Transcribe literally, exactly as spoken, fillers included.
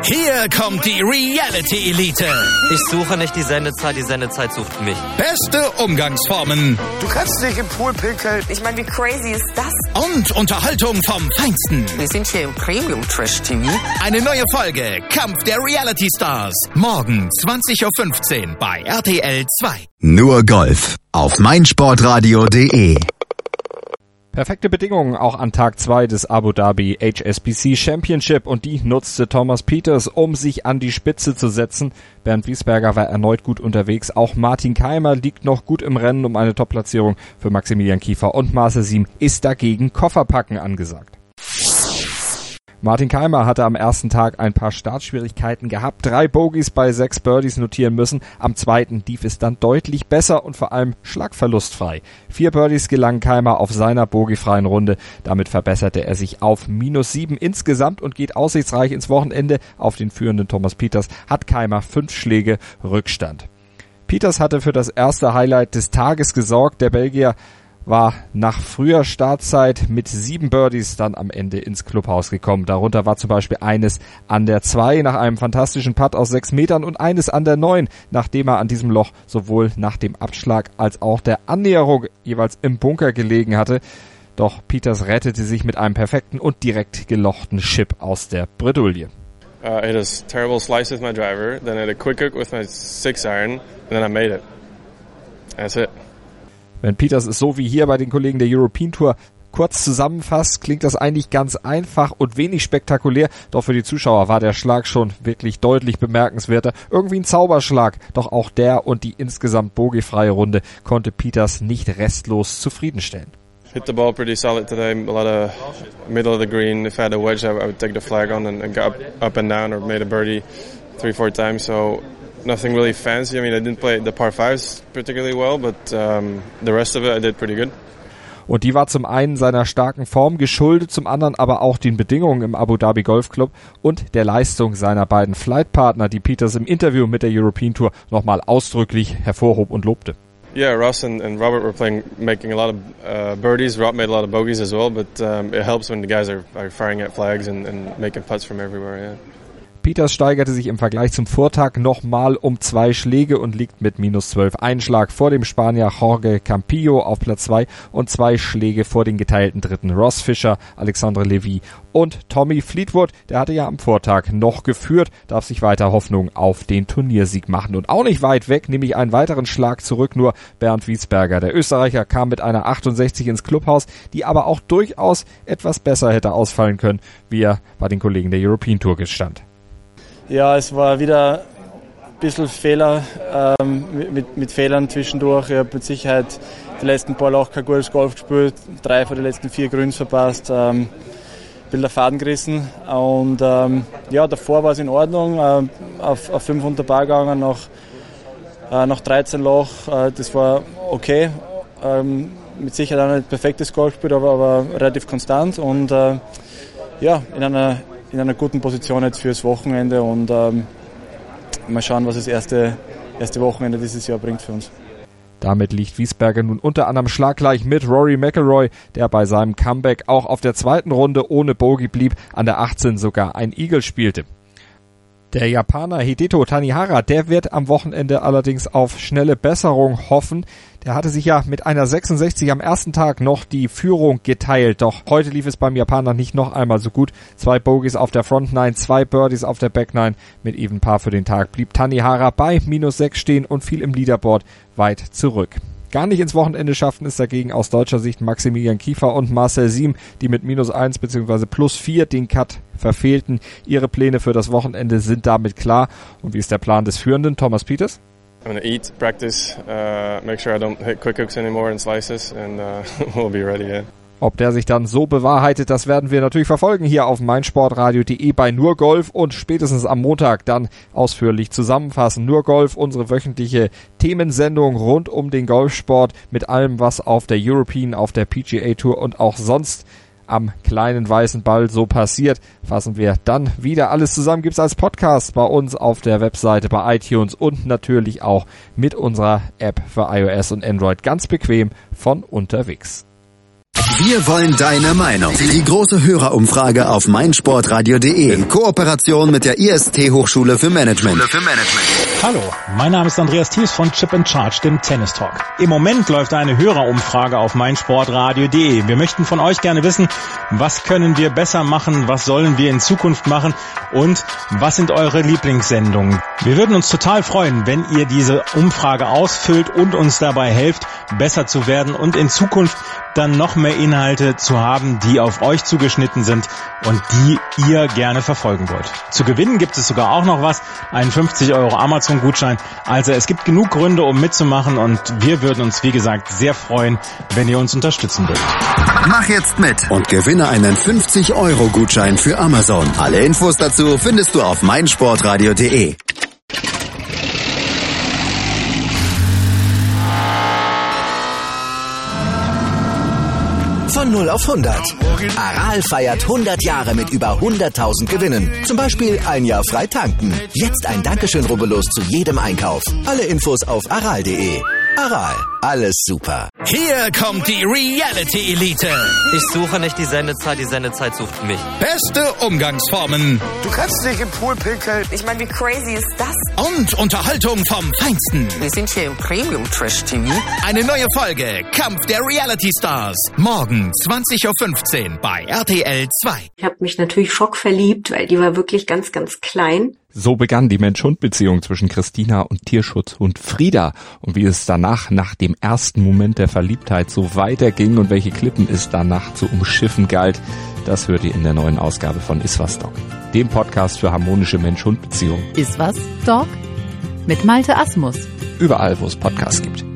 Hier kommt die Reality Elite. Ich suche nicht die Sendezeit, die Sendezeit sucht mich. Beste Umgangsformen. Du kannst nicht im Pool pinkeln. Ich meine, wie crazy ist das? Und Unterhaltung vom Feinsten. Wir sind hier im Premium-Trash-T V. Eine neue Folge Kampf der Reality Stars. Morgen zwanzig Uhr fünfzehn bei R T L zwei. Nur Golf auf meinsportradio punkt de. Perfekte Bedingungen auch an Tag zwei des Abu Dhabi H S B C Championship und die nutzte Thomas Pieters, um sich an die Spitze zu setzen. Bernd Wiesberger war erneut gut unterwegs, auch Martin Kaymer liegt noch gut im Rennen um eine Top-Platzierung. Für Maximilian Kiefer und Marcel Siem ist dagegen Kofferpacken angesagt. Martin Kaymer hatte am ersten Tag ein paar Startschwierigkeiten gehabt, drei Bogies bei sechs Birdies notieren müssen. Am zweiten lief es dann deutlich besser und vor allem schlagverlustfrei. Vier Birdies gelangen Kaymer auf seiner bogiefreien Runde. Damit verbesserte er sich auf minus sieben insgesamt und geht aussichtsreich ins Wochenende. Auf den führenden Thomas Pieters hat Kaymer fünf Schläge Rückstand. Pieters hatte für das erste Highlight des Tages gesorgt. Der Belgier war nach früher Startzeit mit sieben Birdies dann am Ende ins Clubhaus gekommen. Darunter war zum Beispiel eines an der zwei nach einem fantastischen Putt aus sechs Metern und eines an der neun, nachdem er an diesem Loch sowohl nach dem Abschlag als auch der Annäherung jeweils im Bunker gelegen hatte. Doch Pieters rettete sich mit einem perfekten und direkt gelochten Chip aus der Bredouille. Uh, I hit a terrible slice with my driver, then I hit a quick hook with my six iron, and then I made it. That's it. Wenn Pieters es so wie hier bei den Kollegen der European Tour kurz zusammenfasst, klingt das eigentlich ganz einfach und wenig spektakulär. Doch für die Zuschauer war der Schlag schon wirklich deutlich bemerkenswerter. Irgendwie ein Zauberschlag. Doch auch der und die insgesamt bogiefreie Runde konnte Pieters nicht restlos zufriedenstellen. Hit the ball pretty solid today. A lot of middle of the green. If I had a wedge, I would take the flag on and, and go up, up and down or made a birdie three, four times. So nothing really fancy. I mean, I didn't play the par fives particularly well, but um, the rest of it I did pretty good. Und die war zum einen seiner starken Form geschuldet, zum anderen aber auch den Bedingungen im Abu Dhabi Golf Club und der Leistung seiner beiden Flightpartner, die Pieters im Interview mit der European Tour nochmal ausdrücklich hervorhob und lobte. Yeah, Ross and, and Robert were playing, making a lot of uh, birdies. Rob made a lot of bogeys as well, but um, it helps when the guys are, are firing at flags and, and making putts from everywhere. Yeah. Pieters steigerte sich im Vergleich zum Vortag nochmal um zwei Schläge und liegt mit minus zwölf einen Schlag vor dem Spanier Jorge Campillo auf Platz zwei und zwei Schläge vor den geteilten Dritten Ross Fischer, Alexandre Levy und Tommy Fleetwood. Der hatte ja am Vortag noch geführt, darf sich weiter Hoffnung auf den Turniersieg machen. Und auch nicht weit weg, nämlich einen weiteren Schlag zurück, nur Bernd Wiesberger. Der Österreicher kam mit einer achtundsechzig ins Clubhaus, die aber auch durchaus etwas besser hätte ausfallen können, wie er bei den Kollegen der European Tour gestand. Ja, es war wieder ein bisschen Fehler, ähm, mit, mit Fehlern zwischendurch. Ich habe mit Sicherheit die letzten paar Loch kein gutes Golf gespielt, drei von den letzten vier Grüns verpasst, ähm, bin der Faden gerissen. Und ähm, ja, davor war es in Ordnung, äh, auf, auf fünf unter Par gegangen, nach, äh, nach dreizehn Loch, äh, das war okay. Ähm, mit Sicherheit auch nicht perfektes Golfspiel, aber, aber relativ konstant und äh, ja, in einer in einer guten Position jetzt fürs Wochenende und ähm, mal schauen, was das erste, erste Wochenende dieses Jahr bringt für uns. Damit liegt Wiesberger nun unter anderem schlaggleich mit Rory McIlroy, der bei seinem Comeback auch auf der zweiten Runde ohne Bogey blieb, an der achtzehn sogar ein Eagle spielte. Der Japaner Hideto Tanihara, der wird am Wochenende allerdings auf schnelle Besserung hoffen. Der hatte sich ja mit einer sechsundsechzig am ersten Tag noch die Führung geteilt. Doch heute lief es beim Japaner nicht noch einmal so gut. Zwei Bogies auf der Front Nine, zwei Birdies auf der Back Nine. Mit Even Par für den Tag blieb Tanihara bei minus sechs stehen und fiel im Leaderboard weit zurück. Gar nicht ins Wochenende schafften es dagegen aus deutscher Sicht Maximilian Kiefer und Marcel Siem, die mit minus eins bzw. plus vier den Cut verfehlten. Ihre Pläne für das Wochenende sind damit klar. Und wie ist der Plan des Führenden, Thomas Pieters? I'm going to eat, practice, uh, make sure I don't hit quick hooks anymore and slices, and uh, we'll be ready, yeah. Ob der sich dann so bewahrheitet, das werden wir natürlich verfolgen hier auf meinsportradio punkt de bei Nur Golf und spätestens am Montag dann ausführlich zusammenfassen. Nur Golf, unsere wöchentliche Themensendung rund um den Golfsport mit allem, was auf der European, auf der P G A Tour und auch sonst am kleinen weißen Ball so passiert, fassen wir dann wieder alles zusammen. Gibt's als Podcast bei uns auf der Webseite, bei iTunes und natürlich auch mit unserer App für iOS und Android ganz bequem von unterwegs. Wir wollen deine Meinung. Die große Hörerumfrage auf meinsportradio punkt de in Kooperation mit der I S T-Hochschule für Management. Schule für Management. Hallo, mein Name ist Andreas Thies von Chip and Charge, dem Tennis Talk. Im Moment läuft eine Hörerumfrage auf meinsportradio punkt de. Wir möchten von euch gerne wissen, was können wir besser machen, was sollen wir in Zukunft machen und was sind eure Lieblingssendungen. Wir würden uns total freuen, wenn ihr diese Umfrage ausfüllt und uns dabei helft, besser zu werden und in Zukunft dann noch mehr Inhalte zu haben, die auf euch zugeschnitten sind und die ihr gerne verfolgen wollt. Zu gewinnen gibt es sogar auch noch was, einen fünfzig Euro Amazon-Gutschein. Also es gibt genug Gründe, um mitzumachen und wir würden uns, wie gesagt, sehr freuen, wenn ihr uns unterstützen würdet. Mach jetzt mit und gewinne einen fünfzig Euro Gutschein für Amazon. Alle Infos dazu findest du auf meinsportradio punkt de. Von null auf hundert. Aral feiert hundert Jahre mit über hunderttausend Gewinnen. Zum Beispiel ein Jahr frei tanken. Jetzt ein Dankeschön, rubbellos zu jedem Einkauf. Alle Infos auf aral punkt de. Aral, alles super. Hier kommt die Reality Elite. Ich suche nicht die Sendezeit, die Sendezeit sucht mich. Beste Umgangsformen. Du kannst nicht im Pool pinkeln. Ich meine, wie crazy ist das? Und Unterhaltung vom Feinsten. Wir sind hier im Premium-Trash-T V. Eine neue Folge Kampf der Reality Stars. Morgen zwanzig Uhr fünfzehn bei R T L zwei. Ich habe mich natürlich schockverliebt, weil die war wirklich ganz, ganz klein. So begann die Mensch-Hund-Beziehung zwischen Christina und Tierschutzhund Frieda. Und wie es danach, nach dem ersten Moment der Verliebtheit, so weiterging und welche Klippen es danach zu umschiffen galt, das hört ihr in der neuen Ausgabe von Iswas Dog, dem Podcast für harmonische Mensch-Hund-Beziehungen. Iswas Dog? Mit Malte Asmus. Überall, wo es Podcasts gibt.